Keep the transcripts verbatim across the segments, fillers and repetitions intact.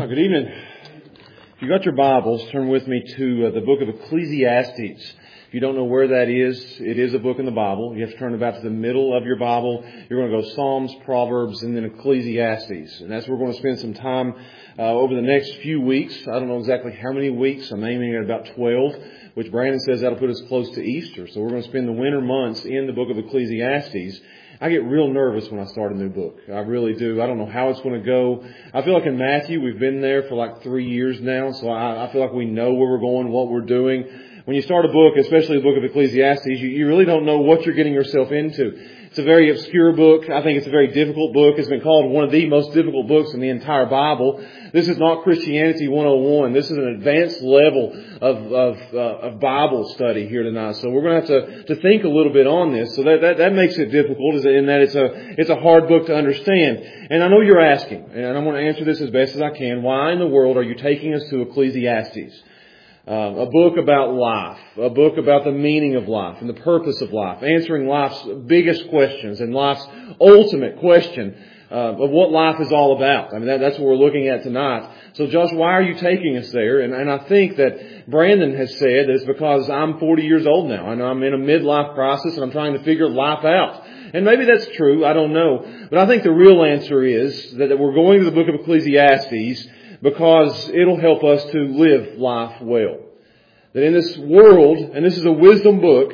Uh, good evening. If you got your Bibles, turn with me to uh, the book of Ecclesiastes. If you don't know where that is, it is a book in the Bible. You have to turn about to the middle of your Bible. You're going to go Psalms, Proverbs, and then Ecclesiastes. And that's where we're going to spend some time uh, over the next few weeks. I don't know exactly how many weeks. I'm aiming at about twelve, which Brandon says that'll put us close to Easter. So we're going to spend the winter months in the book of Ecclesiastes. I get real nervous when I start a new book. I really do. I don't know how it's going to go. I feel like in Matthew, we've been there for like three years now, so I, I feel like we know where we're going, what we're doing. When you start a book, especially the book of Ecclesiastes, you, you really don't know what you're getting yourself into. It's a very obscure book. I think it's a very difficult book. It's been called one of the most difficult books in the entire Bible. This is not Christianity one oh one. This is an advanced level of of, uh, of Bible study here tonight. So we're going to have to, to think a little bit on this. So that, that, that makes it difficult in that it's a, it's a hard book to understand. And I know you're asking, and I'm going to answer this as best as I can, why in the world are you taking us to Ecclesiastes? Uh, a book about life, a book about the meaning of life and the purpose of life, answering life's biggest questions and life's ultimate question uh, of what life is all about. I mean, that, that's what we're looking at tonight. So, Josh, why are you taking us there? And, and I think that Brandon has said that it's because I'm forty years old now and I'm in a midlife crisis and I'm trying to figure life out. And maybe that's true. I don't know. But I think the real answer is that, that we're going to the book of Ecclesiastes because it'll help us to live life well. That in this world, and this is a wisdom book,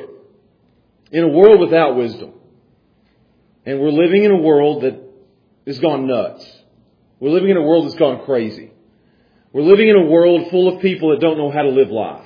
in a world without wisdom, and we're living in a world that has gone nuts. We're living in a world that's gone crazy. We're living in a world full of people that don't know how to live life.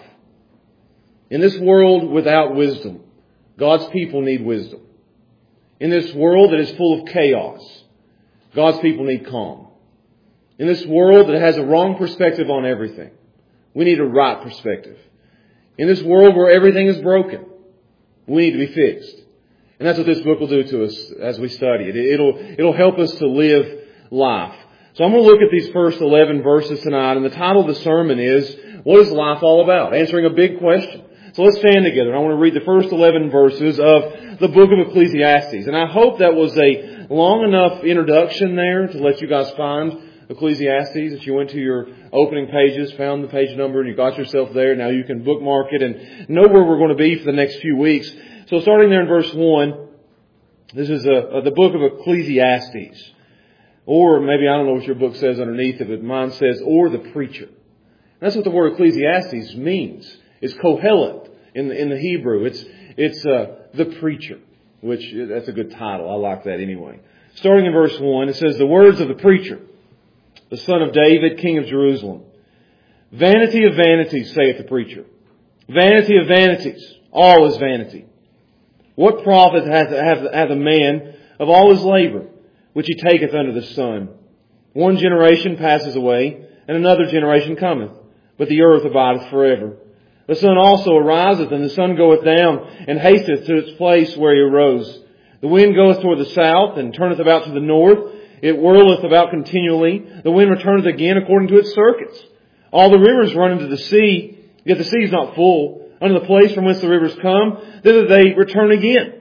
In this world without wisdom, God's people need wisdom. In this world that is full of chaos, God's people need calm. In this world that has a wrong perspective on everything, we need a right perspective. In this world where everything is broken, we need to be fixed. And that's what this book will do to us as we study it. It'll, it'll help us to live life. So I'm going to look at these first eleven verses tonight, and the title of the sermon is, What is Life All About? Answering a big question. So let's stand together. I want to read the first eleven verses of the book of Ecclesiastes. And I hope that was a long enough introduction there to let you guys find Ecclesiastes, that you went to your opening pages, found the page number, and you got yourself there. Now you can bookmark it and know where we're going to be for the next few weeks. So starting there in verse one, this is a, a, the book of Ecclesiastes. Or maybe, I don't know what your book says underneath it, but mine says, or the preacher. And that's what the word Ecclesiastes means. It's Kohelet in the, in the Hebrew. It's, it's uh, the preacher, which that's a good title. I like that anyway. Starting in verse one, it says, the words of the preacher, the son of David, king of Jerusalem. Vanity of vanities, saith the preacher. Vanity of vanities. All is vanity. What profit hath, hath, hath a man of all his labor, which he taketh under the sun? One generation passes away, and another generation cometh, but the earth abideth forever. The sun also ariseth, and the sun goeth down, and hasteth to its place where he arose. The wind goeth toward the south, and turneth about to the north. It whirleth about continually. The wind returneth again according to its circuits. All the rivers run into the sea, yet the sea is not full. Unto the place from whence the rivers come, thither they return again.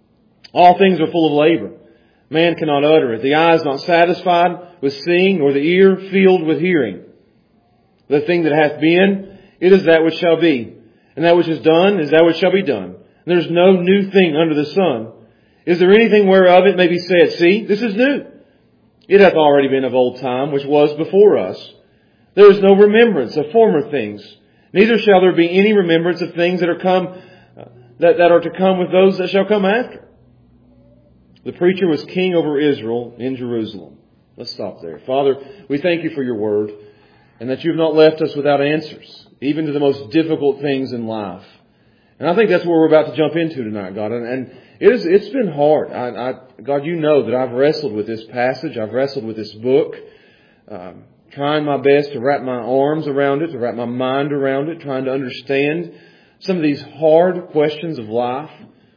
All things are full of labor. Man cannot utter it. The eye is not satisfied with seeing, nor the ear filled with hearing. The thing that hath been, it is that which shall be. And that which is done is that which shall be done. And there is no new thing under the sun. Is there anything whereof it may be said, see, this is new? It hath already been of old time, which was before us. There is no remembrance of former things, neither shall there be any remembrance of things that are come, uh, that, that are to come with those that shall come after. The preacher was king over Israel in Jerusalem. Let's stop there. Father, we thank you for your word, and that you've not left us without answers, even to the most difficult things in life. And I think that's what we're about to jump into tonight, God. And, and it is, it's been hard. I, I, God, you know that I've wrestled with this passage. I've wrestled with this book, um, trying my best to wrap my arms around it, to wrap my mind around it, trying to understand some of these hard questions of life.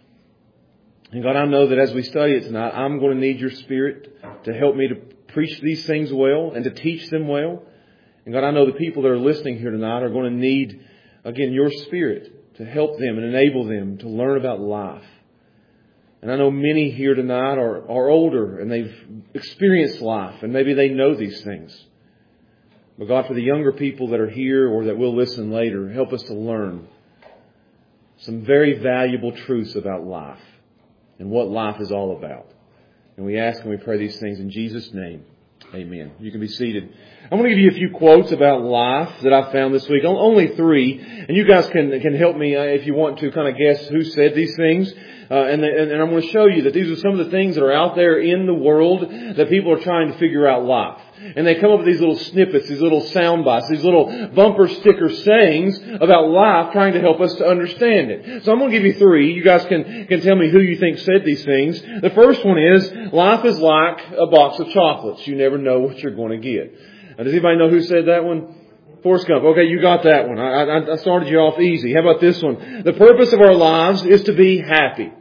And God, I know that as we study it tonight, I'm going to need your Spirit to help me to preach these things well and to teach them well. And God, I know the people that are listening here tonight are going to need, again, your Spirit to help them and enable them to learn about life. And I know many here tonight are, are older and they've experienced life and maybe they know these things. But God, for the younger people that are here or that will listen later, help us to learn some very valuable truths about life and what life is all about. And we ask and we pray these things in Jesus' name. Amen. You can be seated. I'm going to give you a few quotes about life that I found this week. Only three. And you guys can can help me if you want to kind of guess who said these things. Uh, and, and, and I'm going to show you that these are some of the things that are out there in the world that people are trying to figure out life. And they come up with these little snippets, these little sound bites, these little bumper sticker sayings about life trying to help us to understand it. So I'm going to give you three. You guys can, can tell me who you think said these things. The first one is, life is like a box of chocolates. You never know what you're going to get. Now, does anybody know who said that one? Forrest Gump. Okay, you got that one. I, I, I started you off easy. How about this one? The purpose of our lives is to be happy.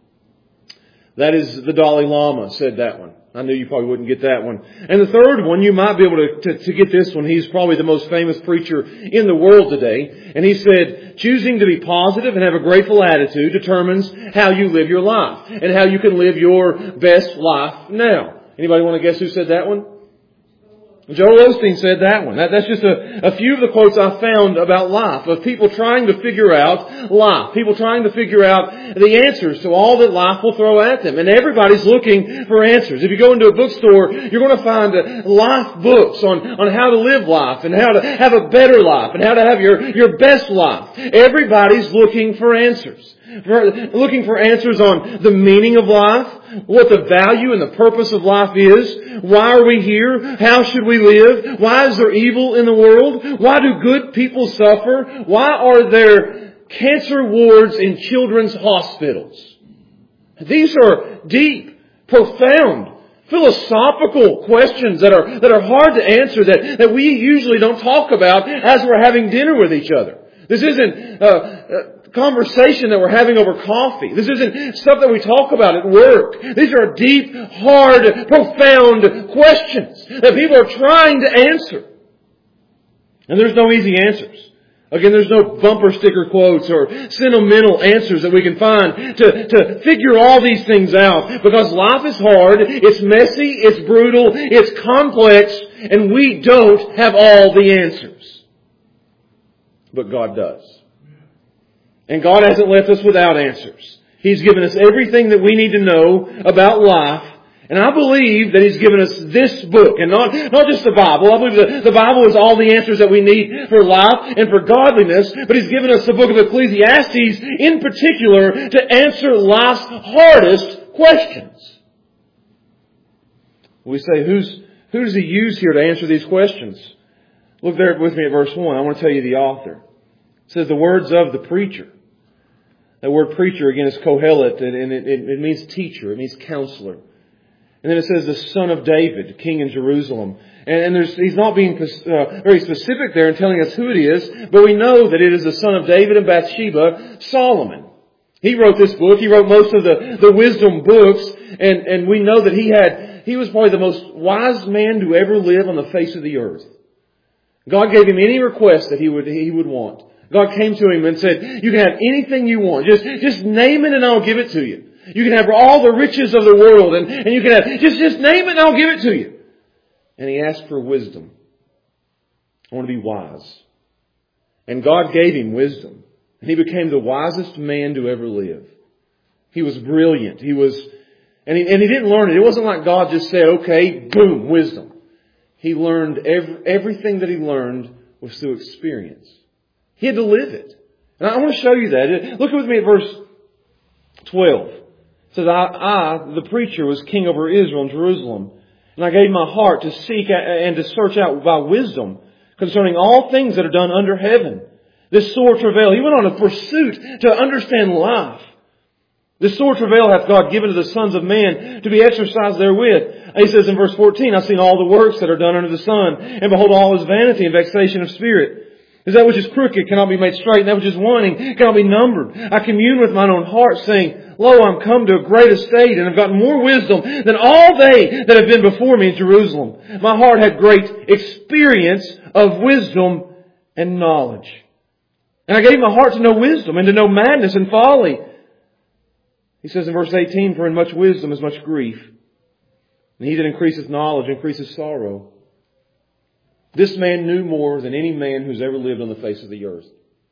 That is the Dalai Lama said that one. I knew you probably wouldn't get that one. And the third one, you might be able to, to, to get this one. He's probably the most famous preacher in the world today. And he said, choosing to be positive and have a grateful attitude determines how you live your life and how you can live your best life now. Anybody want to guess who said that one? Joel Osteen said that one. That, that's just a, a few of the quotes I found about life, of people trying to figure out life. People trying to figure out the answers to all that life will throw at them. And everybody's looking for answers. If you go into a bookstore, you're going to find uh, life books on, on how to live life and how to have a better life and how to have your, your best life. Everybody's looking for answers. Looking for answers on the meaning of life, what the value and the purpose of life is. Why are we here? How should we live? Why is there evil in the world? Why do good people suffer? Why are there cancer wards in children's hospitals? These are deep, profound, philosophical questions that are that are hard to answer, that, that we usually don't talk about as we're having dinner with each other. This isn't uh, uh, conversation that we're having over coffee. This isn't stuff that we talk about at work. These are deep, hard, profound questions that people are trying to answer. And there's no easy answers. Again, there's no bumper sticker quotes or sentimental answers that we can find to, to figure all these things out. Because life is hard, it's messy, it's brutal, it's complex, and we don't have all the answers. But God does. And God hasn't left us without answers. He's given us everything that we need to know about life. And I believe that He's given us this book, and not, not just the Bible. I believe that the Bible is all the answers that we need for life and for godliness. But He's given us the book of Ecclesiastes in particular to answer life's hardest questions. We say, who's, who does He use here to answer these questions? Look there with me at verse one. I want to tell you the author. It says the words of the preacher. That word preacher, again, is kohelet, and it, it, it means teacher. It means counselor. And then it says the son of David, king in Jerusalem. And, and there's, he's not being uh, very specific there in telling us who it is, but we know that it is the son of David and Bathsheba, Solomon. He wrote this book. He wrote most of the, the wisdom books, and, and we know that he had, he was probably the most wise man to ever live on the face of the earth. God gave him any request that he would, he would want. God came to him and said, you can have anything you want. Just, just name it and I'll give it to you. You can have all the riches of the world and, and you can have, just, just name it and I'll give it to you. And he asked for wisdom. I want to be wise. And God gave him wisdom. And he became the wisest man to ever live. He was brilliant. He was, and he, and he didn't learn it. It wasn't like God just said, okay, boom, wisdom. He learned every, everything that he learned was through experience. He had to live it. And I want to show you that. Look with me at verse twelve. It says, I, I, the preacher, was king over Israel and Jerusalem. And I gave my heart to seek and to search out by wisdom concerning all things that are done under heaven. This sore travail. He went on a pursuit to understand life. This sore travail hath God given to the sons of men to be exercised therewith. And he says in verse fourteen, I've seen all the works that are done under the sun, and behold, all is vanity and vexation of spirit. Is that which is crooked cannot be made straight, and that which is winding cannot be numbered. I commune with mine own heart, saying, Lo, I'm come to a great estate, and have gotten more wisdom than all they that have been before me in Jerusalem. My heart had great experience of wisdom and knowledge. And I gave my heart to know wisdom, and to know madness and folly. He says in verse eighteen, For in much wisdom is much grief, and he that increaseth knowledge increases sorrow. This man knew more than any man who's ever lived on the face of the earth.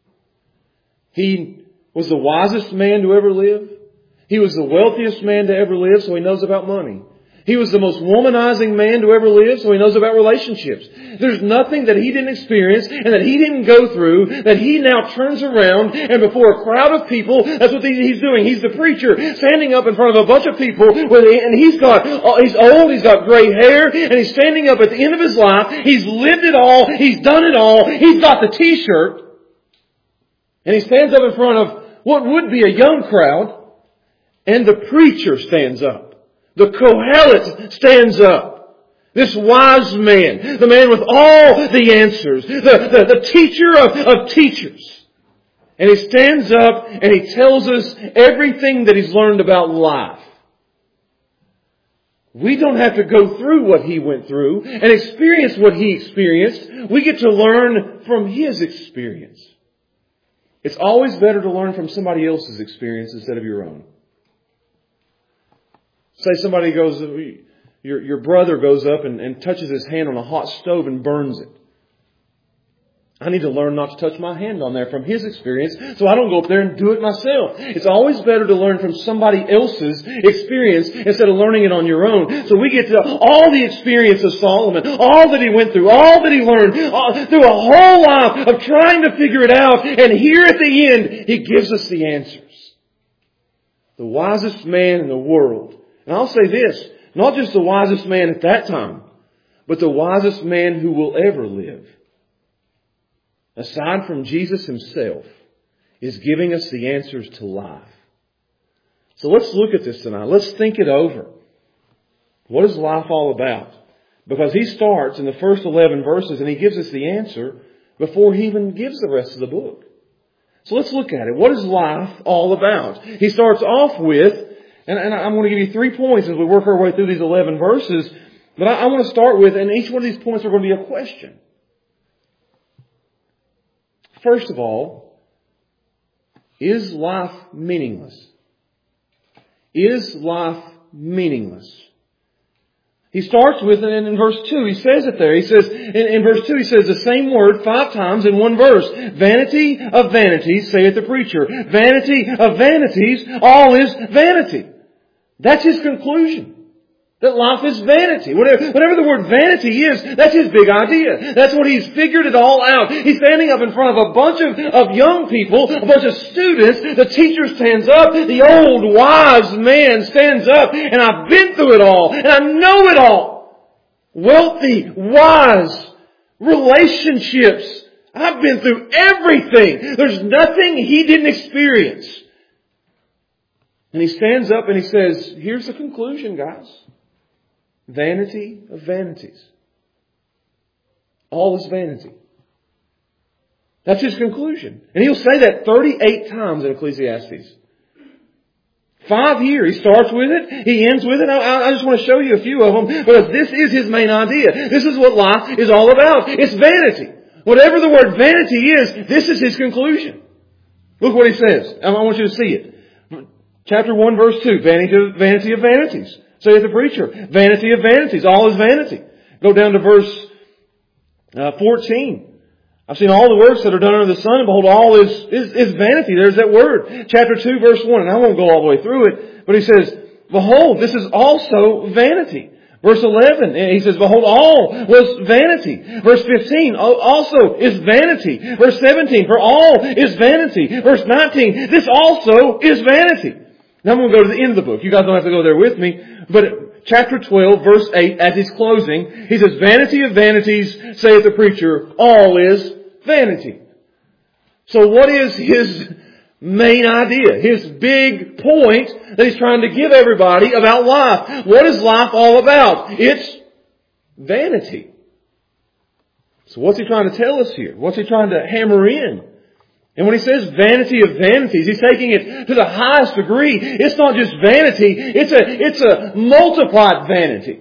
He was the wisest man to ever live. He was the wealthiest man to ever live, so he knows about money. He was the most womanizing man to ever live, so he knows about relationships. There's nothing that he didn't experience and that he didn't go through that he now turns around and before a crowd of people, that's what he's doing. He's the preacher standing up in front of a bunch of people and he's got, he's old, he's got gray hair, and he's standing up at the end of his life. He's lived it all. He's done it all. He's got the t-shirt. And he stands up in front of what would be a young crowd, and the preacher stands up. The Kohelet stands up. This wise man, the man with all the answers, the, the, the teacher of, of teachers. And he stands up and he tells us everything that he's learned about life. We don't have to go through what he went through and experience what he experienced. We get to learn from his experience. It's always better to learn from somebody else's experience instead of your own. Say somebody goes, your, your brother goes up and, and touches his hand on a hot stove and burns it. I need to learn not to touch my hand on there from his experience so I don't go up there and do it myself. It's always better to learn from somebody else's experience instead of learning it on your own. So we get to all the experience of Solomon, all that he went through, all that he learned, all, through a whole life of trying to figure it out. And here at the end, he gives us the answers. The wisest man in the world. And I'll say this, not just the wisest man at that time, but the wisest man who will ever live. Aside from Jesus himself, is giving us the answers to life. So let's look at this tonight. Let's think it over. What is life all about? Because he starts in the first eleven verses and he gives us the answer before he even gives the rest of the book. So let's look at it. What is life all about? He starts off with, and, and I'm going to give you three points as we work our way through these eleven verses. But I, I want to start with, and each one of these points are going to be a question. First of all, is life meaningless? Is life meaningless? He starts with it in verse two. He says it there. He says, in, in verse two, he says the same word five times in one verse. Vanity of vanities, saith the preacher. Vanity of vanities, all is vanity. That's his conclusion. That life is vanity. Whatever, whatever the word vanity is, that's his big idea. That's what he's figured it all out. He's standing up in front of a bunch of, of young people, a bunch of students. The teacher stands up. The old wise man stands up. And I've been through it all. And I know it all. Wealthy, wise, relationships. I've been through everything. There's nothing he didn't experience. And he stands up and he says, here's the conclusion, guys. Vanity of vanities. All is vanity. That's his conclusion. And he'll say that thirty-eight times in Ecclesiastes. Five here. He starts with it. He ends with it. I, I just want to show you a few of them because this is his main idea. This is what life is all about. It's vanity. Whatever the word vanity is, this is his conclusion. Look what he says. I want you to see it. Chapter one, verse two. Vanity of, vanity of vanities. Saith the preacher. Vanity of vanities. All is vanity. Go down to verse uh, fourteen. I've seen all the works that are done under the sun, and behold, all is, is, is vanity. There's that word. Chapter two, verse one. And I won't go all the way through it. But he says, behold, this is also vanity. Verse eleven, he says, behold, all was vanity. Verse fifteen, also is vanity. Verse seventeen, for all is vanity. Verse nineteen, this also is vanity. Now I'm going to go to the end of the book. You guys don't have to go there with me. But chapter twelve, verse eight, as he's closing, he says, vanity of vanities, saith the preacher, all is vanity. So what is his main idea? His big point that he's trying to give everybody about life. What is life all about? It's vanity. So what's he trying to tell us here? What's he trying to hammer in? And when he says vanity of vanities, he's taking it to the highest degree. It's not just vanity, it's a, it's a multiplied vanity.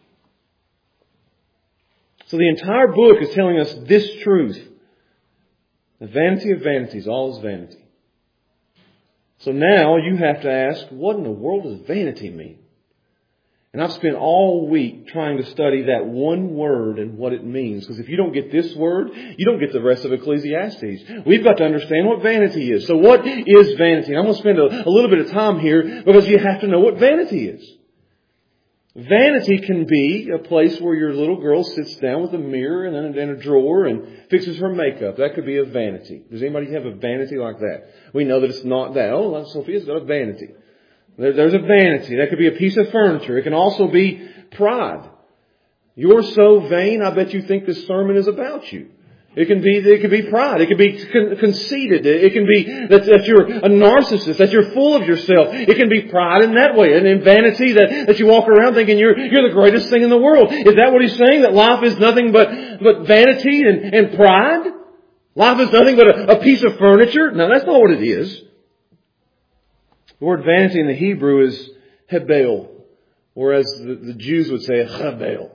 So the entire book is telling us this truth. The vanity of vanities, all is vanity. So now you have to ask, what in the world does vanity mean? And I've spent all week trying to study that one word and what it means. Because if you don't get this word, you don't get the rest of Ecclesiastes. We've got to understand what vanity is. So what is vanity? And I'm going to spend a, a little bit of time here because you have to know what vanity is. Vanity can be a place where your little girl sits down with a mirror and a, and a drawer and fixes her makeup. That could be a vanity. Does anybody have a vanity like that? We know that it's not that. Oh, Sophia's got a vanity. There, there's a vanity. That could be a piece of furniture. It can also be pride. You're so vain, I bet you think this sermon is about you. It can be, it can be pride. It can be con- conceited. It can be that, that you're a narcissist, that you're full of yourself. It can be pride in that way. And in vanity, that, that you walk around thinking you're, you're the greatest thing in the world. Is that what he's saying? That life is nothing but, but vanity and, and pride? Life is nothing but a, a piece of furniture? No, that's not what it is. The word vanity in the Hebrew is hebel, or as the, the Jews would say, chabel.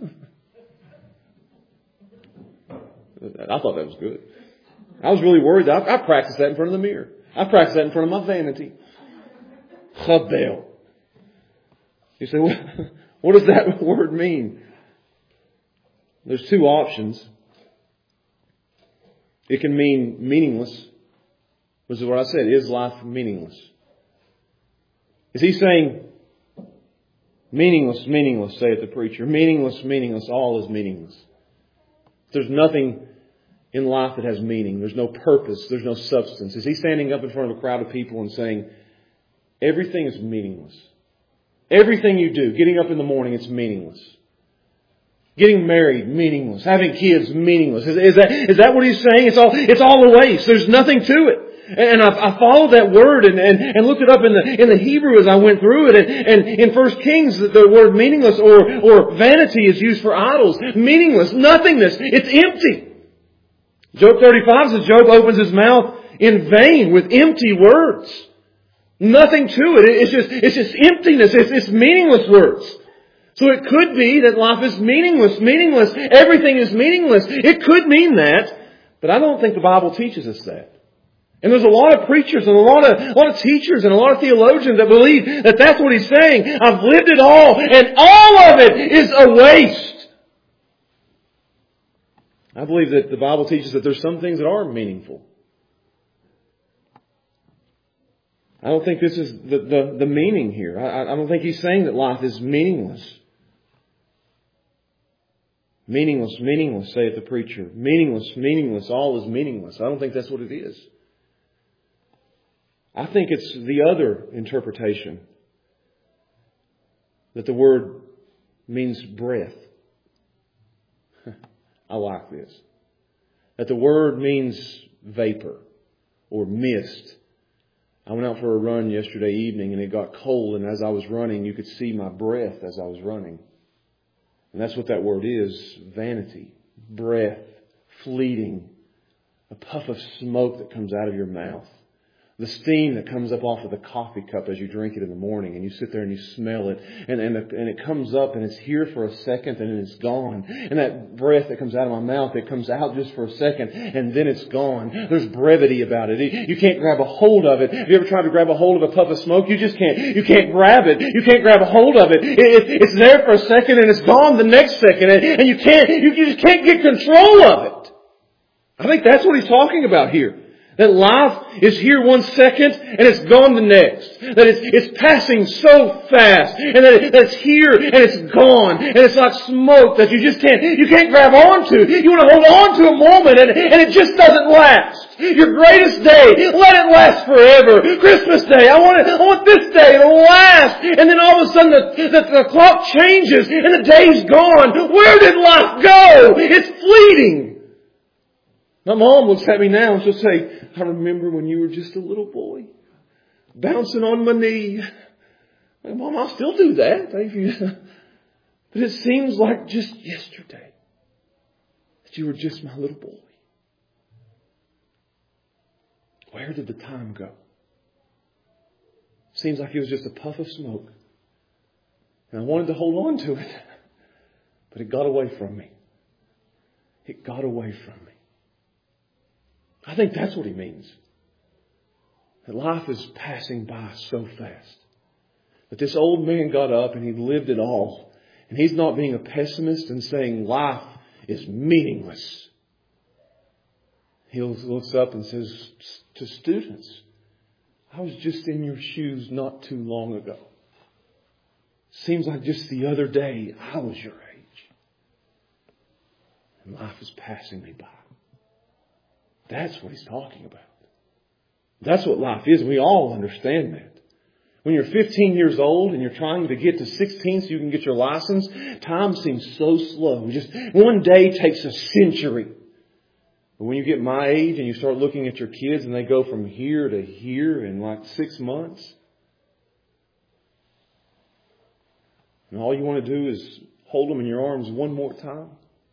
I thought that was good. I was really worried. I, I practiced that in front of the mirror. I practiced that in front of my vanity. Chabel. You say, what, what does that word mean? There's two options. It can mean meaningless. This is what I said. Is life meaningless? Is he saying, meaningless, meaningless, saith the preacher. Meaningless, meaningless, all is meaningless. There's nothing in life that has meaning. There's no purpose. There's no substance. Is he standing up in front of a crowd of people and saying, everything is meaningless? Everything you do, getting up in the morning, it's meaningless. Getting married, meaningless. Having kids, meaningless. Is, is that is that what he's saying? It's all it's all a waste. There's nothing to it. And I, I followed that word and, and, and looked it up in the in the Hebrew as I went through it. And, and in First Kings, the word meaningless or or vanity is used for idols. Meaningless, nothingness. It's empty. Job thirty-five says Job opens his mouth in vain with empty words. Nothing to it. It's just it's just emptiness. It's, it's meaningless words. So it could be that life is meaningless, meaningless. Everything is meaningless. It could mean that, but I don't think the Bible teaches us that. And there's a lot of preachers and a lot of, a lot of teachers and a lot of theologians that believe that that's what he's saying. I've lived it all and all of it is a waste. I believe that the Bible teaches that there's some things that are meaningful. I don't think this is the, the, the meaning here. I, I don't think he's saying that life is meaningless. Meaningless, meaningless, saith the preacher. Meaningless, meaningless, all is meaningless. I don't think that's what it is. I think it's the other interpretation. That the word means breath. I like this. That the word means vapor or mist. I went out for a run yesterday evening and it got cold, and as I was running you could see my breath as I was running. And that's what that word is. Vanity. Breath. Fleeting. A puff of smoke that comes out of your mouth. The steam that comes up off of the coffee cup as you drink it in the morning, and you sit there and you smell it, and and, the, and it comes up and it's here for a second and then it's gone. And that breath that comes out of my mouth, it comes out just for a second and then it's gone. There's brevity about it. You can't grab a hold of it. Have you ever tried to grab a hold of a puff of smoke? You just can't. You can't grab it. You can't grab a hold of it. it, it it's there for a second and it's gone the next second, and, and you can't. You, you just can't get control of it. I think that's what he's talking about here. That life is here one second and it's gone the next. That it's, it's passing so fast, and that, it, that it's here and it's gone. And it's like smoke that you just can't, you can't grab onto. You want to hold on to a moment and, and it just doesn't last. Your greatest day, let it last forever. Christmas Day, I want it, I want this day to last. And then all of a sudden the, the, the clock changes and the day's gone. Where did life go? It's fleeting. My mom looks at me now and she'll say, I remember when you were just a little boy, bouncing on my knee. Like, Mom, I'll still do that. But it seems like just yesterday that you were just my little boy. Where did the time go? Seems like it was just a puff of smoke. And I wanted to hold on to it, but it got away from me. It got away from me. I think that's what he means. That life is passing by so fast. But this old man got up and he lived it all. And he's not being a pessimist and saying life is meaningless. He looks up and says to students, I was just in your shoes not too long ago. Seems like just the other day I was your age. And life is passing me by. That's what he's talking about. That's what life is. We all understand that. When you're fifteen years old and you're trying to get to sixteen so you can get your license, time seems so slow. Just one day takes a century. But when you get my age and you start looking at your kids and they go from here to here in like six months, and all you want to do is hold them in your arms one more time.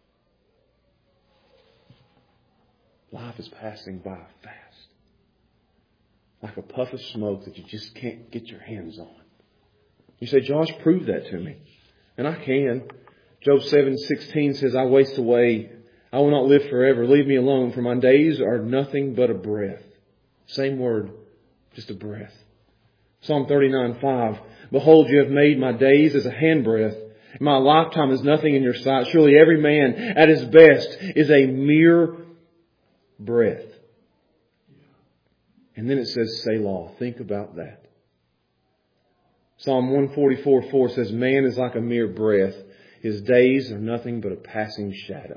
Life is passing by fast. Like a puff of smoke that you just can't get your hands on. You say, Josh, prove that to me. And I can. Job seven sixteen says, I waste away. I will not live forever. Leave me alone, for my days are nothing but a breath. Same word, just a breath. Psalm thirty-nine five. Behold, you have made my days as a handbreadth. My lifetime is nothing in your sight. Surely every man at his best is a mere breath. And then it says, Selah. Think about that. Psalm one forty-four four says, man is like a mere breath. His days are nothing but a passing shadow.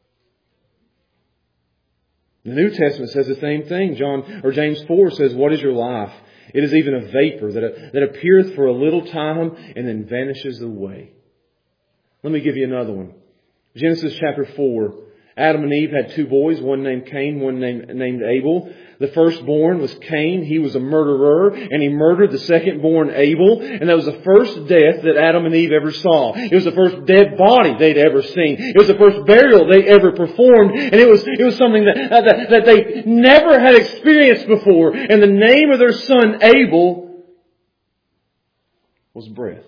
The New Testament says the same thing. John or James four says, what is your life? It is even a vapor that, that appeareth for a little time and then vanishes away. Let me give you another one. Genesis chapter four. Adam and Eve had two boys, one named Cain, one named, named Abel. The firstborn was Cain. He was a murderer, and he murdered the secondborn Abel. And that was the first death that Adam and Eve ever saw. It was the first dead body they'd ever seen. It was the first burial they ever performed. And it was, it was something that, that, that they never had experienced before. And the name of their son, Abel, was breath.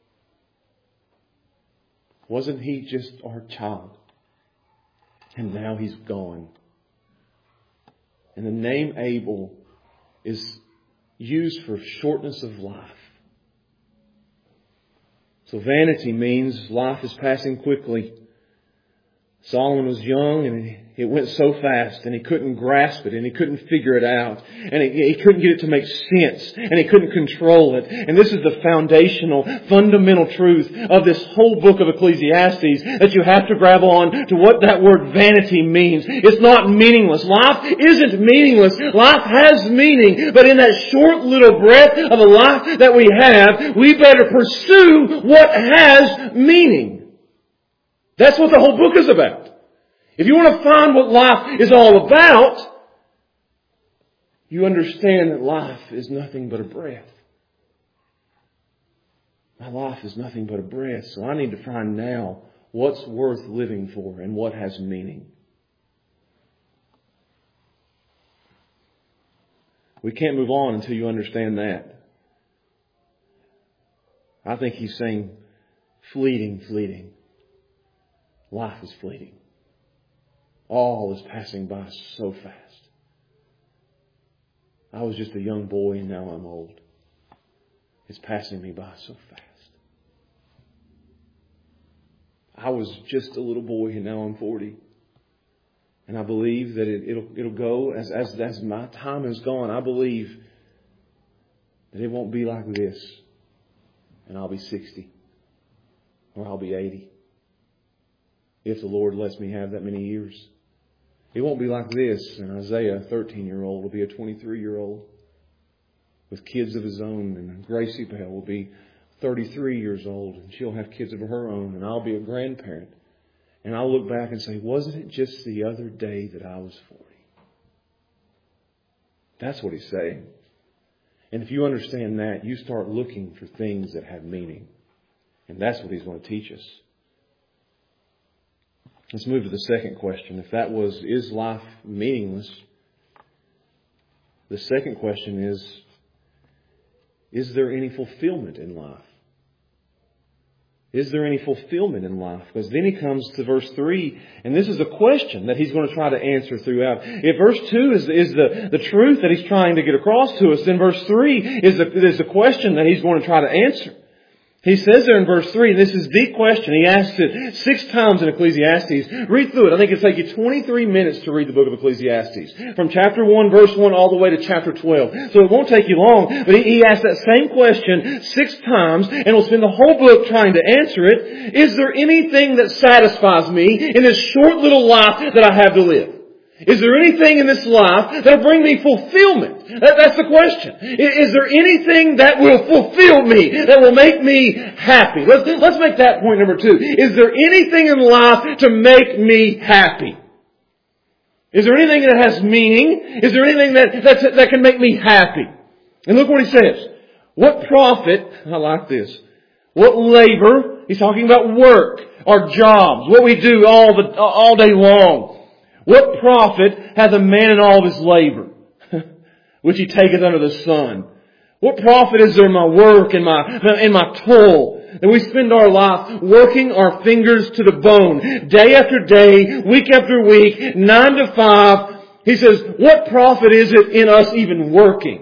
Wasn't he just our child? And now he's gone. And the name Abel is used for shortness of life. So vanity means life is passing quickly. Solomon was young and it went so fast and he couldn't grasp it and he couldn't figure it out. And he, he couldn't get it to make sense and he couldn't control it. And this is the foundational, fundamental truth of this whole book of Ecclesiastes, that you have to grab on to what that word vanity means. It's not meaningless. Life isn't meaningless. Life has meaning. But in that short little breath of a life that we have, we better pursue what has meaning. That's what the whole book is about. If you want to find what life is all about, you understand that life is nothing but a breath. My life is nothing but a breath. So I need to find now what's worth living for and what has meaning. We can't move on until you understand that. I think he's saying, fleeting, fleeting. Life is fleeting. All is passing by so fast. I was just a young boy and now I'm old. It's passing me by so fast. I was just a little boy and now I'm forty. And I believe that it, it'll, it'll go as, as, as my time is gone. I believe that it won't be like this. And I'll be sixty. Or I'll be eighty. If the Lord lets me have that many years. It won't be like this. And Isaiah, a thirteen-year-old, will be a twenty-three-year-old with kids of his own. And Gracie Bell will be thirty-three years old and she'll have kids of her own. And I'll be a grandparent. And I'll look back and say, wasn't it just the other day that I was forty? That's what he's saying. And if you understand that, you start looking for things that have meaning. And that's what he's going to teach us. Let's move to the second question. If that was, is life meaningless? The second question is, is there any fulfillment in life? Is there any fulfillment in life? Because then he comes to verse three, and this is the question that he's going to try to answer throughout. If verse two is, is the, the truth that he's trying to get across to us, then verse three is the, is the question that he's going to try to answer. He says there in verse three, and this is the question. He asks it six times in Ecclesiastes. Read through it. I think it'll take you twenty-three minutes to read the book of Ecclesiastes. From chapter one, verse one, all the way to chapter twelve. So it won't take you long, but he, he asks that same question six times, and we'll spend the whole book trying to answer it. Is there anything that satisfies me in this short little life that I have to live? Is there anything in this life that will bring me fulfillment? That, that's the question. Is, is there anything that will fulfill me, that will make me happy? Let's, let's make that point number two. Is there anything in life to make me happy? Is there anything that has meaning? Is there anything that, that, that can make me happy? And look what he says. What profit, I like this, what labor, he's talking about work, our jobs, what we do all the all day long. What profit hath a man in all of his labor, which he taketh under the sun? What profit is there in my work and my, in my toil? That we spend our life working our fingers to the bone, day after day, week after week, nine to five. He says, what profit is it in us even working?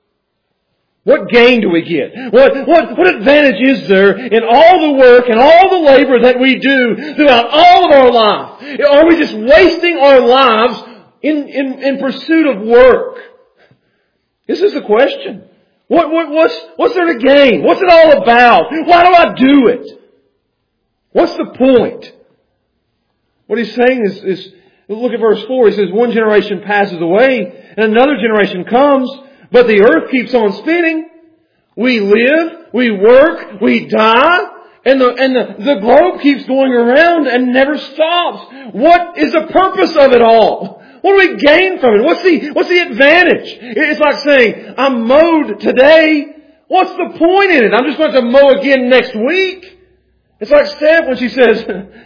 What gain do we get? What, what, what advantage is there in all the work and all the labor that we do throughout all of our life? Are we just wasting our lives in, in, in pursuit of work? This is the question. What, what, what's, what's there to gain? What's it all about? Why do I do it? What's the point? What he's saying is, is look at verse four. He says, one generation passes away and another generation comes. But the earth keeps on spinning. We live, we work, we die, and the, and the, the globe keeps going around and never stops. What is the purpose of it all? What do we gain from it? What's the, what's the advantage? It's like saying, I'm mowed today. What's the point in it? I'm just going to mow again next week. It's like Steph when she says,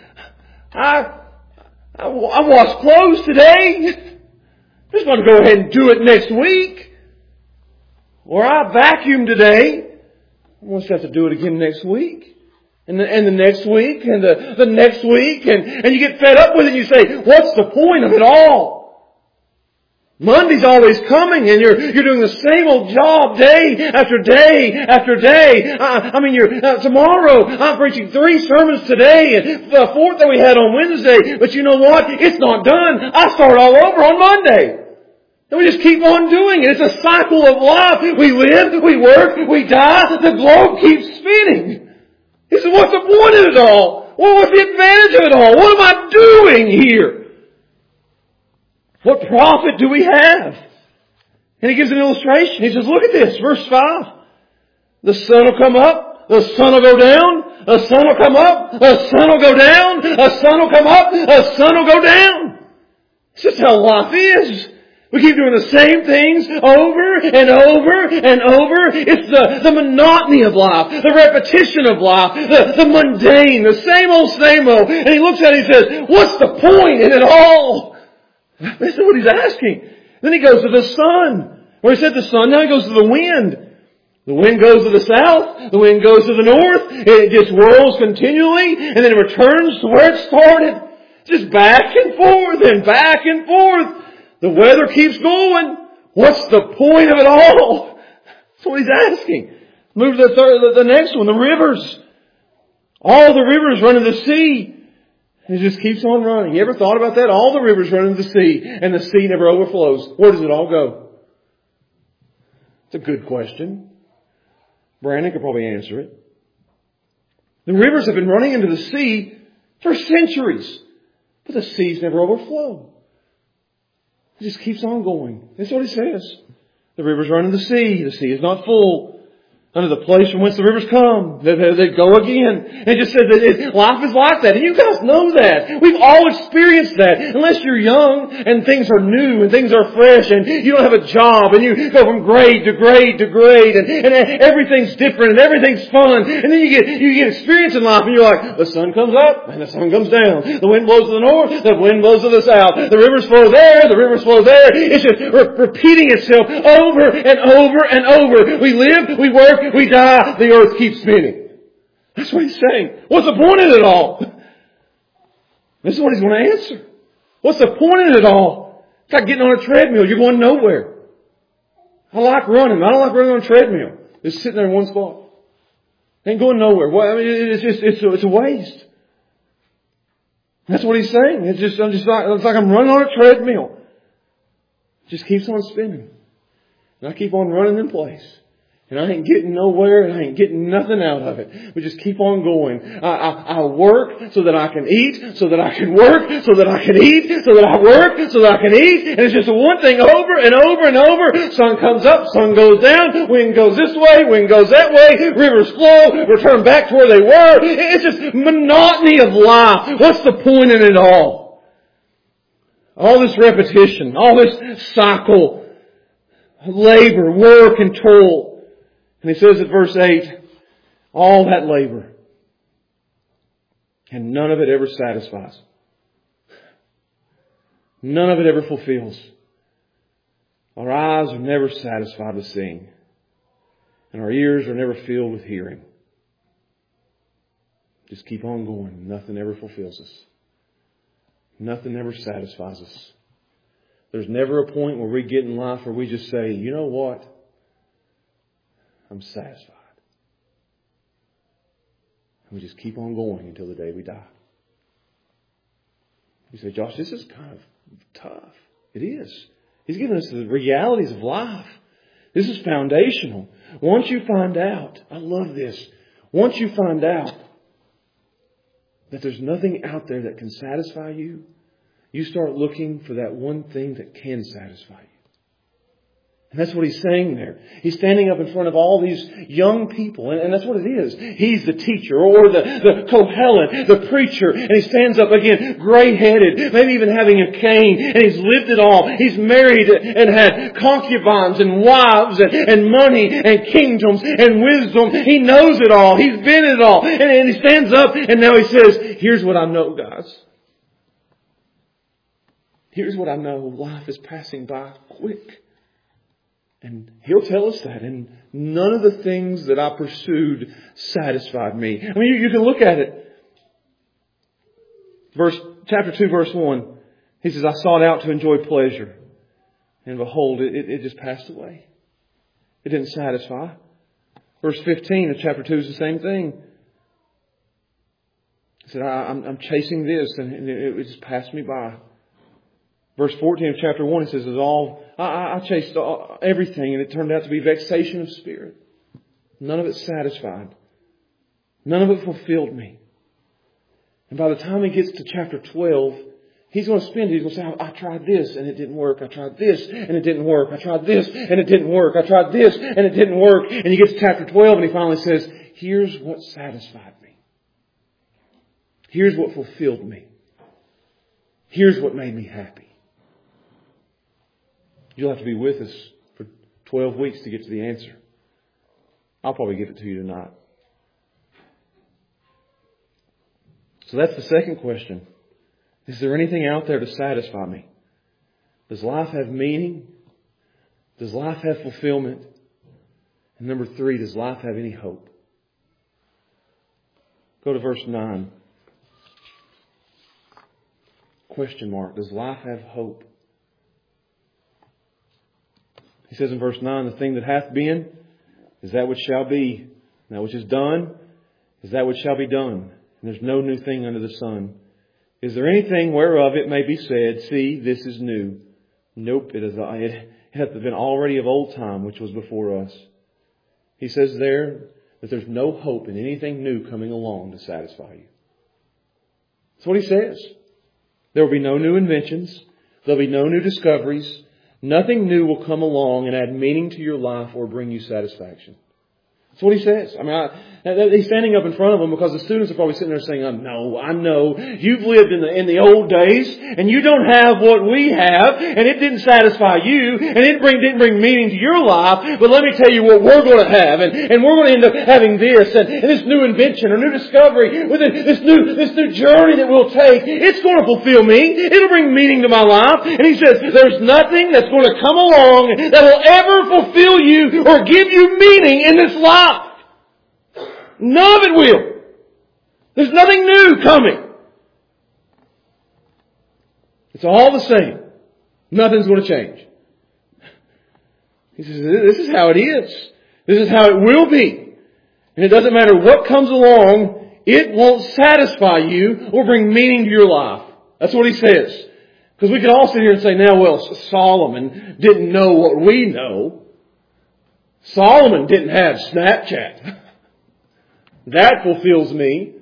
I, I, I washed clothes today. I'm just going to go ahead and do it next week. Or I vacuum today. We'll just have to do it again next week. And the, and the next week. And the, the next week. And, and you get fed up with it and you say, what's the point of it all? Monday's always coming and you're, you're doing the same old job day after day after day. I, I mean, you're, uh, tomorrow I'm preaching three sermons today and the fourth that we had on Wednesday. But you know what? It's not done. I start all over on Monday. And we just keep on doing it. It's a cycle of life. We live, we work, we die. The globe keeps spinning. He said, what's the point of it all? Well, what's the advantage of it all? What am I doing here? What profit do we have? And he gives an illustration. He says, look at this, verse five. The sun will come up, the sun will go down, the sun will come up, the sun will go down, the sun will come up, the sun will go down. It's just how life is. We keep doing the same things over and over and over. It's the, the monotony of life, the repetition of life, the, the mundane, the same old, same old. And he looks at it and he says, what's the point in it all? This is what he's asking. Then he goes to the sun. Where he said the sun, now he goes to the wind. The wind goes to the south, the wind goes to the north. It just whirls continually and then it returns to where it started. Just back and forth and back and forth. The weather keeps going. What's the point of it all? That's what he's asking. Move to the, third, the next one, the rivers. All the rivers run into the sea. And it just keeps on running. You ever thought about that? All the rivers run into the sea and the sea never overflows. Where does it all go? It's a good question. Brandon could probably answer it. The rivers have been running into the sea for centuries. But the seas never overflow. It just keeps on going. That's what he says. The rivers run in the sea. The sea is not full. Under the place from whence the rivers come. They, they, they go again. And it just says that it, life is like that. And you guys know that. We've all experienced that. Unless you're young and things are new and things are fresh and you don't have a job and you go from grade to grade to grade and, and everything's different and everything's fun. And then you get, you get experience in life and you're like, the sun comes up and the sun comes down. The wind blows to the north, the wind blows to the south. The rivers flow there, the rivers flow there. It's just re- repeating itself over and over and over. We live, we work, we die, the earth keeps spinning. That's what He's saying. What's the point in it all? This is what He's going to answer. What's the point in it all? It's like getting on a treadmill. You're going nowhere. I like running. I don't like running on a treadmill. Just sitting there in one spot. Ain't going nowhere. Well, I mean, it's just, it's a, it's a waste. That's what He's saying. It's just, I'm just like, it's like I'm running on a treadmill. It just keeps on spinning. And I keep on running in place. And I ain't getting nowhere and I ain't getting nothing out of it. We just keep on going. I, I, I work so that I can eat, so that I can work, so that I can eat, so that I work, so that I can eat. And it's just one thing over and over and over. Sun comes up, sun goes down, wind goes this way, wind goes that way, rivers flow, return back to where they were. It's just monotony of life. What's the point in it all? All this repetition, all this cycle, labor, work and toil. And He says at verse eight, all that labor, and none of it ever satisfies. None of it ever fulfills. Our eyes are never satisfied with seeing. And our ears are never filled with hearing. Just keep on going. Nothing ever fulfills us. Nothing ever satisfies us. There's never a point where we get in life where we just say, you know what? I'm satisfied. And we just keep on going until the day we die. You say, Josh, this is kind of tough. It is. He's given us the realities of life. This is foundational. Once you find out, I love this. Once you find out that there's nothing out there that can satisfy you, you start looking for that one thing that can satisfy you. And that's what He's saying there. He's standing up in front of all these young people. And, and that's what it is. He's the teacher or the, the Kohelet, the preacher. And he stands up again, gray-headed, maybe even having a cane. And he's lived it all. He's married and had concubines and wives and, and money and kingdoms and wisdom. He knows it all. He's been it all. And, and he stands up and now he says, here's what I know, guys. Here's what I know. Life is passing by quick. And He'll tell us that. And none of the things that I pursued satisfied me. I mean, you, you can look at it. Verse, chapter two, verse one. He says, I sought out to enjoy pleasure. And behold, it, it, it just passed away. It didn't satisfy. Verse fifteen of chapter two is the same thing. He said, I, I'm, I'm chasing this and it, it just passed me by. Verse fourteen of chapter one, it says, "It's all I, I chased all, everything, and it turned out to be vexation of spirit. None of it satisfied. None of it fulfilled me." And by the time he gets to chapter twelve, he's going to spend it. He's going to say, I, I tried this, and it didn't work. I tried this, and it didn't work. I tried this, and it didn't work. I tried this, and it didn't work. And he gets to chapter twelve, and he finally says, here's what satisfied me. Here's what fulfilled me. Here's what made me happy. You'll have to be with us for twelve weeks to get to the answer. I'll probably give it to you tonight. So that's the second question. Is there anything out there to satisfy me? Does life have meaning? Does life have fulfillment? And number three, does life have any hope? Go to verse nine. Question mark. Does life have hope? He says in verse nine, the thing that hath been is that which shall be. And that which is done is that which shall be done. And there's no new thing under the sun. Is there anything whereof it may be said, see, this is new? Nope, it is. It hath been already of old time, which was before us. He says there that there's no hope in anything new coming along to satisfy you. That's what he says. There will be no new inventions. There'll be no new discoveries. Nothing new will come along and add meaning to your life or bring you satisfaction. That's what he says. I mean, I, he's standing up in front of them because the students are probably sitting there saying, oh, no, I know. You've lived in the, in the old days and you don't have what we have and it didn't satisfy you and it bring, didn't bring meaning to your life. But let me tell you what we're going to have and, and we're going to end up having this and, and this new invention or new discovery with this new, this new journey that we'll take. It's going to fulfill me. It'll bring meaning to my life. And he says, there's nothing that's going to come along that will ever fulfill you or give you meaning in this life. None of it will. There's nothing new coming. It's all the same. Nothing's going to change. He says, this is how it is. This is how it will be. And it doesn't matter what comes along, it won't satisfy you or bring meaning to your life. That's what he says. Because we could all sit here and say, now, well, Solomon didn't know what we know. Solomon didn't have Snapchat. That fulfills me.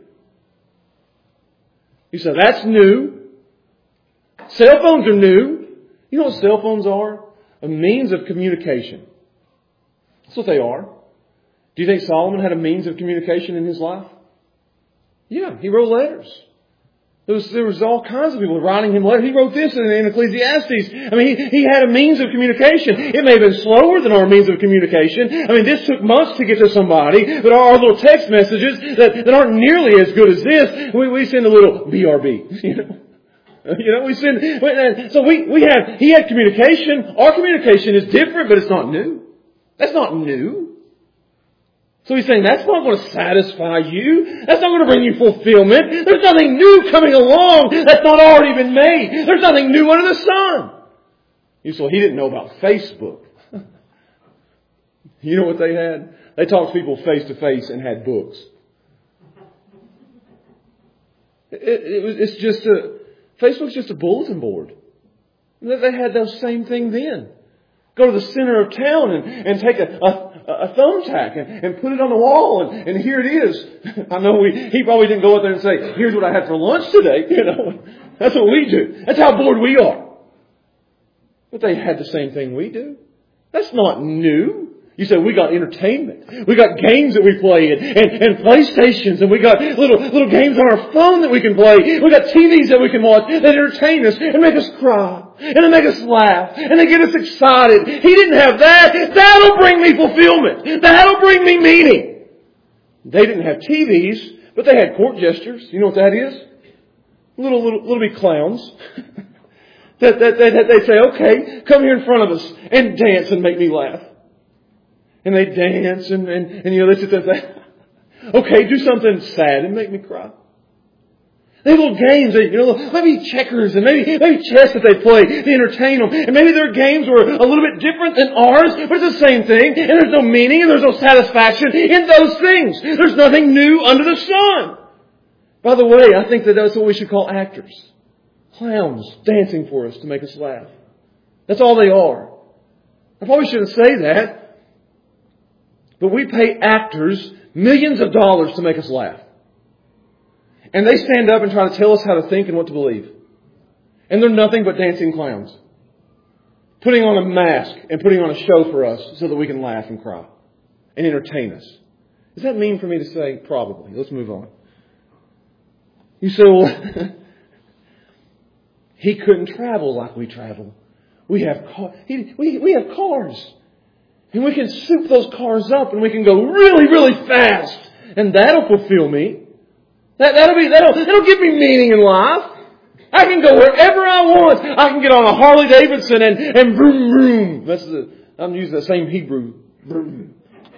You say, that's new. Cell phones are new. You know what cell phones are? A means of communication. That's what they are. Do you think Solomon had a means of communication in his life? Yeah, he wrote letters. There was, there was all kinds of people writing him letters. He wrote this in, in Ecclesiastes. I mean, he, he had a means of communication. It may have been slower than our means of communication. I mean, this took months to get to somebody. But our little text messages that, that aren't nearly as good as this, we, we send a little B R B. You know, you know, we send. So we we have. He had communication. Our communication is different, but it's not new. That's not new. So he's saying that's not going to satisfy you. That's not going to bring you fulfillment. There's nothing new coming along that's not already been made. There's nothing new under the sun. You say, well, he didn't know about Facebook. You know what they had? They talked to people face to face and had books. It, it was, it's just a, Facebook's just a bulletin board. They had those same thing then. Go to the center of town and, and take a, a, a thumbtack and, and put it on the wall and, and here it is. I know we, he probably didn't go out there and say, here's what I had for lunch today. You know, that's what we do. That's how bored we are. But they had the same thing we do. That's not new. You say, we got entertainment. We got games that we play and, and, and PlayStations, and we got little little games on our phone that we can play. We got T Vs that we can watch that entertain us and make us cry. And they make us laugh. And they get us excited. He didn't have that. That'll bring me fulfillment. That'll bring me meaning. They didn't have T Vs, but they had court gestures. You know what that is? Little, little, little bit clowns. that, that, that, they say, okay, come here in front of us and dance and make me laugh. And they dance and, and, and you know, they sit there and say, okay, do something sad and make me cry. They have little games, that, you know, maybe checkers and maybe, maybe chess that they play to entertain them. And maybe their games were a little bit different than ours, but it's the same thing. And there's no meaning and there's no satisfaction in those things. There's nothing new under the sun. By the way, I think that that's what we should call actors. Clowns dancing for us to make us laugh. That's all they are. I probably shouldn't say that. But we pay actors millions of dollars to make us laugh. And they stand up and try to tell us how to think and what to believe. And they're nothing but dancing clowns. Putting on a mask and putting on a show for us so that we can laugh and cry and entertain us. Does that mean for me to say? Probably. Let's move on. You say, well, he couldn't travel like we travel. We have car- he, we, we have cars. And we can soup those cars up and we can go really, really fast. And that'll fulfill me. That, that'll be, that'll, that'll give me meaning in life. I can go wherever I want. I can get on a Harley Davidson and, and vroom, vroom. That's the, I'm using the same Hebrew. Vroom.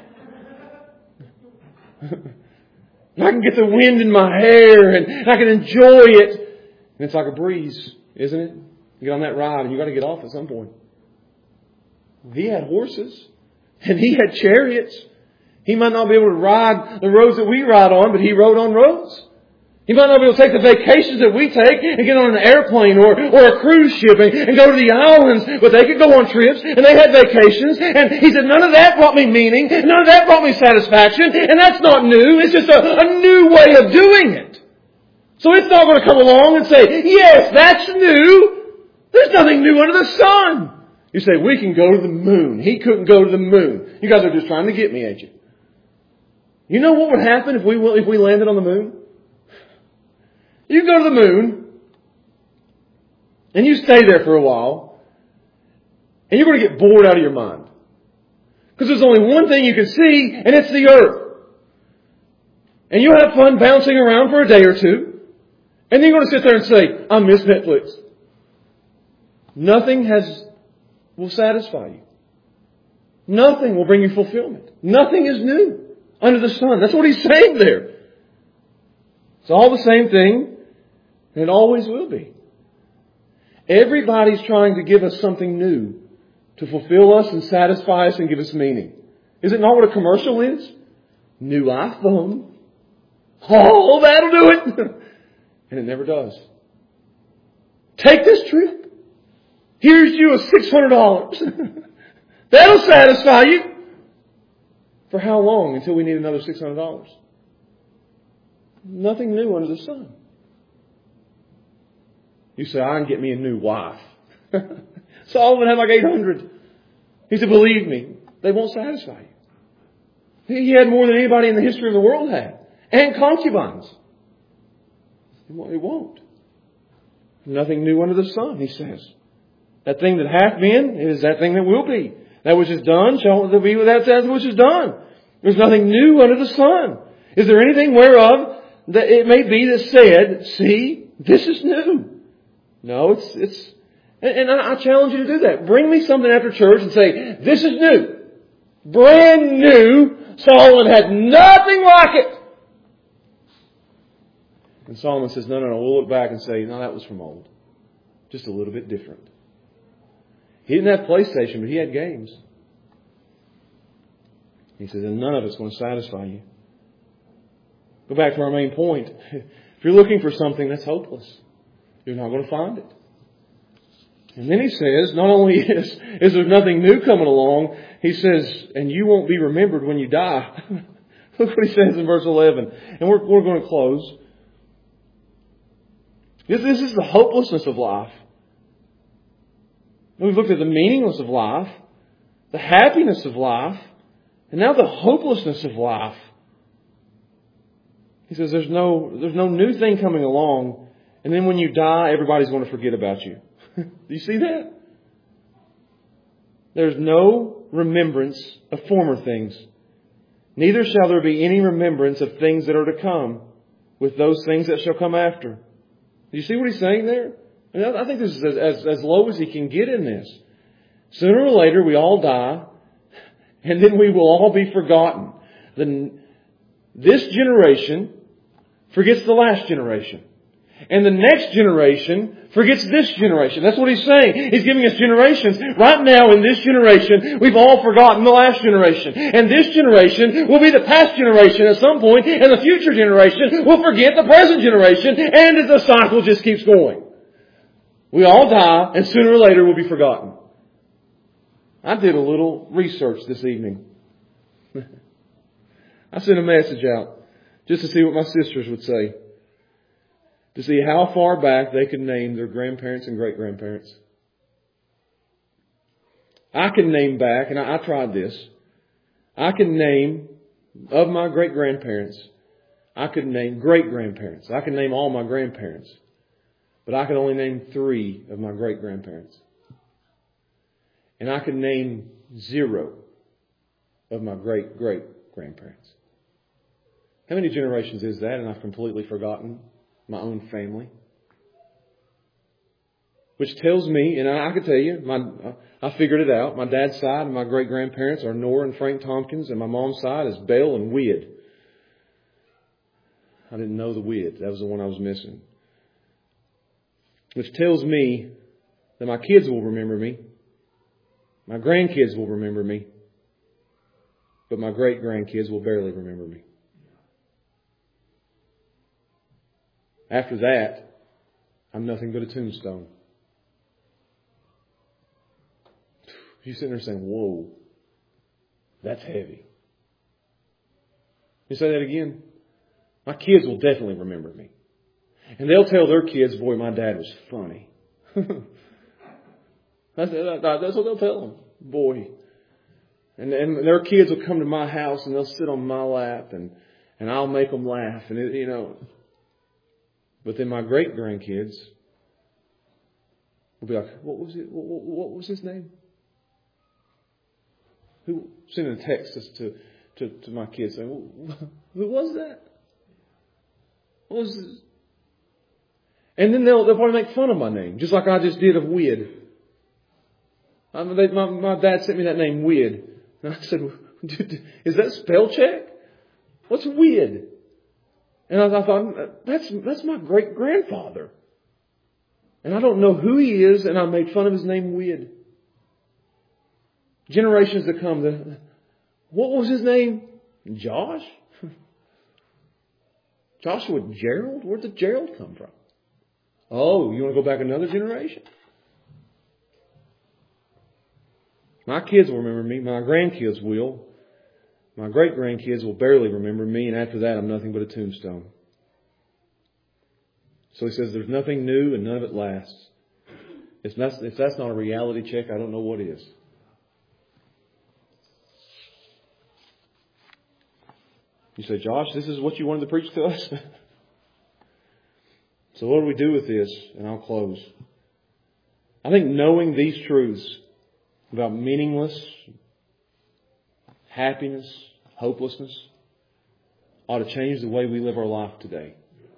I can get the wind in my hair and I can enjoy it. And it's like a breeze, isn't it? You get on that ride and you got to get off at some point. He had horses. And he had chariots. He might not be able to ride the roads that we ride on, but he rode on roads. He might not be able to take the vacations that we take and get on an airplane or, or a cruise ship and, and go to the islands, but they could go on trips and they had vacations. And he said, none of that brought me meaning. None of that brought me satisfaction. And that's not new. It's just a, a new way of doing it. So it's not going to come along and say, yes, that's new. There's nothing new under the sun. You say, we can go to the moon. He couldn't go to the moon. You guys are just trying to get me, ain't you? You know what would happen if we if we landed on the moon? You go to the moon, and you stay there for a while, and you're going to get bored out of your mind. Because there's only one thing you can see, and it's the earth. And you'll have fun bouncing around for a day or two, and then you're going to sit there and say, I miss Netflix. Nothing has... will satisfy you. Nothing will bring you fulfillment. Nothing is new under the sun. That's what he's saying there. It's all the same thing, and it always will be. Everybody's trying to give us something new to fulfill us and satisfy us and give us meaning. Is it not what a commercial is? New iPhone. Oh, that'll do it. And it never does. Take this trip. Here's you a six hundred dollars. That'll satisfy you. For how long until we need another six hundred dollars? Nothing new under the sun. You say, I can get me a new wife. Solomon had like eight hundred. He said, believe me, they won't satisfy you. He had more than anybody in the history of the world had. And concubines. It won't. Nothing new under the sun, he says. That thing that hath been is that thing that will be. That which is done shall be without that which is done. There's nothing new under the sun. Is there anything whereof that it may be that said, see, this is new? No, it's, it's, and I challenge you to do that. Bring me something after church and say, this is new. Brand new. Solomon had nothing like it. And Solomon says, no, no, no. We'll look back and say, no, that was from old. Just a little bit different. He didn't have PlayStation, but he had games. He says, and none of it's going to satisfy you. Go back to our main point. If you're looking for something that's hopeless, you're not going to find it. And then he says, not only is, is there nothing new coming along, he says, and you won't be remembered when you die. Look what he says in verse eleven. And we're, we're going to close. This, this is the hopelessness of life. We've looked at the meaninglessness of life, the happiness of life, and now the hopelessness of life. He says there's no, there's no new thing coming along, and then when you die, everybody's going to forget about you. Do you see that? There's no remembrance of former things. Neither shall there be any remembrance of things that are to come with those things that shall come after. Do you see what he's saying there? And I think this is as, as, as low as he can get in this. Sooner or later, we all die, and then we will all be forgotten. The, this generation forgets the last generation. And the next generation forgets this generation. That's what he's saying. He's giving us generations. Right now in this generation, we've all forgotten the last generation. And this generation will be the past generation at some point, and the future generation will forget the present generation, and the cycle just keeps going. We all die, and sooner or later we'll be forgotten. I did a little research this evening. I sent a message out just to see what my sisters would say. To see how far back they could name their grandparents and great-grandparents. I can name back, and I, I tried this. I can name, of my great-grandparents, I could name great-grandparents. I can name all my grandparents. But I could only name three of my great-grandparents. And I could name zero of my great-great-grandparents. How many generations is that? And I've completely forgotten my own family. Which tells me, and I, I can tell you, my I figured it out. My dad's side and my great-grandparents are Nora and Frank Tompkins, and my mom's side is Bell and Weird. I didn't know the Weird. That was the one I was missing. Which tells me that my kids will remember me. My grandkids will remember me. But my great-grandkids will barely remember me. After that, I'm nothing but a tombstone. You're sitting there saying, whoa, that's heavy. You say that again? My kids will definitely remember me. And they'll tell their kids, boy, my dad was funny. that's, that's what they'll tell them. Boy. And, and their kids will come to my house and they'll sit on my lap and, and I'll make them laugh. And, it, you know... But then my great-grandkids will be like, what was it? What, what was his name? Who sent a text to, to, to my kids saying, who was that? What was this? And then they'll, they'll probably make fun of my name, just like I just did of Weird. I mean, they, my, my dad sent me that name, Weird. And I said, is that spell check? What's Weird? And I, I thought, that's, that's my great-grandfather. And I don't know who he is, and I made fun of his name Wid. Generations to come, the, what was his name? Josh? Joshua Gerald? Where did Gerald come from? Oh, you want to go back another generation? My kids will remember me. My grandkids will. My great-grandkids will barely remember me, and after that, I'm nothing but a tombstone. So he says, there's nothing new and none of it lasts. If that's, if that's not a reality check, I don't know what is. You say, Josh, this is what you wanted to preach to us? So what do we do with this? And I'll close. I think knowing these truths about meaningless, happiness, hopelessness, ought to change the way we live our life today.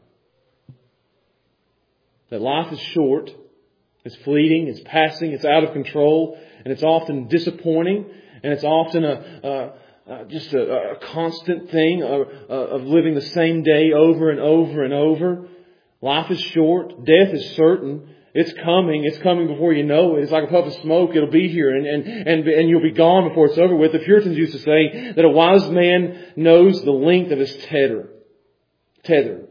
That life is short, it's fleeting, it's passing, it's out of control, and it's often disappointing, and it's often a, a, a just a, a constant thing of, of living the same day over and over and over. Life is short, death is certain. It's coming. It's coming before you know it. It's like a puff of smoke. It'll be here and, and, and, and you'll be gone before it's over with. The Puritans used to say that a wise man knows the length of his tether. Tether.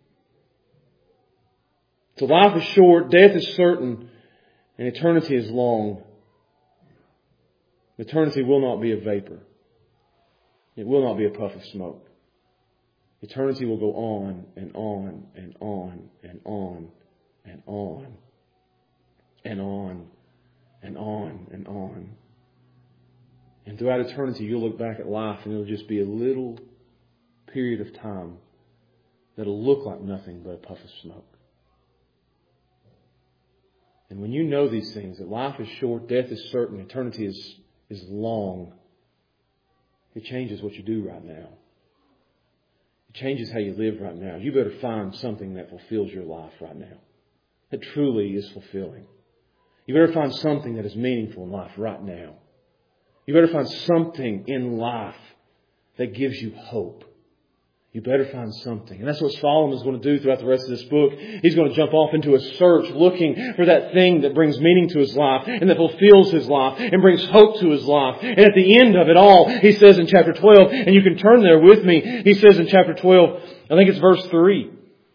So life is short, death is certain, and eternity is long. Eternity will not be a vapor. It will not be a puff of smoke. Eternity will go on and on and on and on and on. And on, and on, and on. And throughout eternity, you'll look back at life and it'll just be a little period of time that'll look like nothing but a puff of smoke. And when you know these things, that life is short, death is certain, eternity is, is long, it changes what you do right now. It changes how you live right now. You better find something that fulfills your life right now. That truly is fulfilling. You better find something that is meaningful in life right now. You better find something in life that gives you hope. You better find something. And that's what Solomon is going to do throughout the rest of this book. He's going to jump off into a search looking for that thing that brings meaning to his life and that fulfills his life and brings hope to his life. And at the end of it all, he says in chapter twelve, and you can turn there with me, he says in chapter twelve, I think it's verse three.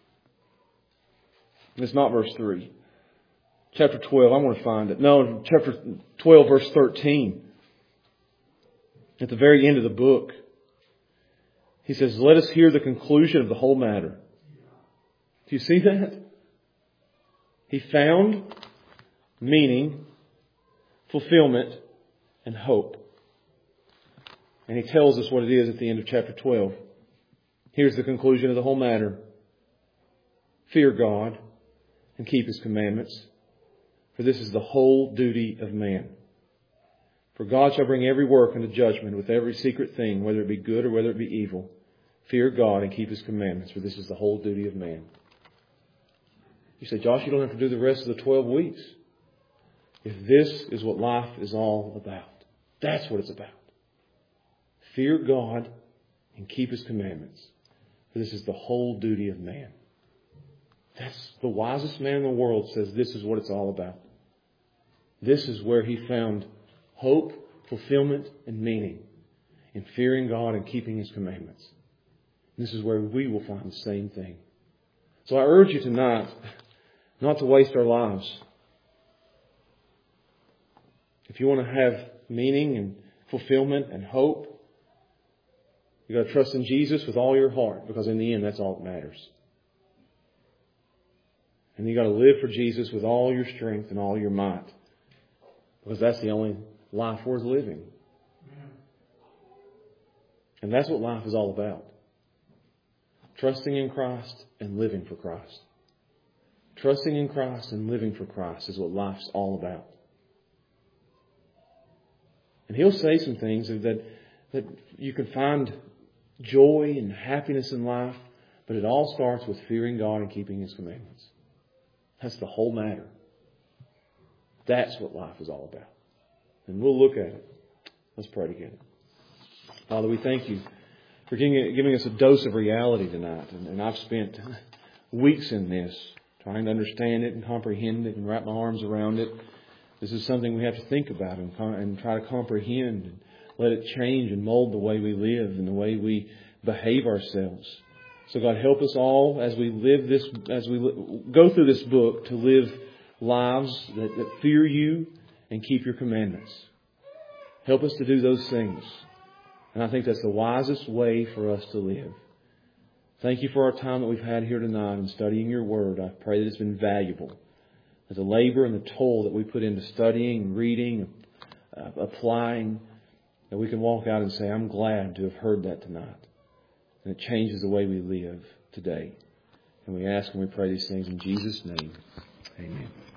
It's not verse three. Chapter twelve, I want to find it. No, chapter twelve, verse thirteen. At the very end of the book, he says, let us hear the conclusion of the whole matter. Do you see that? He found meaning, fulfillment, and hope. And he tells us what it is at the end of chapter twelve. Here's the conclusion of the whole matter. Fear God and keep His commandments. For this is the whole duty of man. For God shall bring every work into judgment with every secret thing, whether it be good or whether it be evil. Fear God and keep His commandments, for this is the whole duty of man. You say, Josh, you don't have to do the rest of the twelve weeks. If this is what life is all about, that's what it's about. Fear God and keep His commandments, for this is the whole duty of man. That's the wisest man in the world says this is what it's all about. This is where he found hope, fulfillment, and meaning in fearing God and keeping His commandments. This is where we will find the same thing. So I urge you tonight not to waste our lives. If you want to have meaning and fulfillment and hope, you've got to trust in Jesus with all your heart, because in the end, that's all that matters. And you've got to live for Jesus with all your strength and all your might, because that's the only life worth living. And that's what life is all about. Trusting in Christ and living for Christ. Trusting in Christ and living for Christ is what life's all about. And He'll say some things that, that you can find joy and happiness in life, but it all starts with fearing God and keeping His commandments. That's the whole matter. That's what life is all about. And we'll look at it. Let's pray together. Father, we thank You for giving, giving us a dose of reality tonight. And, and I've spent weeks in this, trying to understand it and comprehend it and wrap my arms around it. This is something we have to think about and, and try to comprehend and let it change and mold the way we live and the way we behave ourselves. So God, help us all as we live this, as we go through this book, to live lives that, that fear You and keep Your commandments. Help us to do those things. And I think that's the wisest way for us to live. Thank You for our time that we've had here tonight in studying Your Word. I pray that it's been valuable. That the labor and the toll that we put into studying, reading, uh, applying, that we can walk out and say, I'm glad to have heard that tonight. And it changes the way we live today. And we ask and we pray these things in Jesus' name. Amen.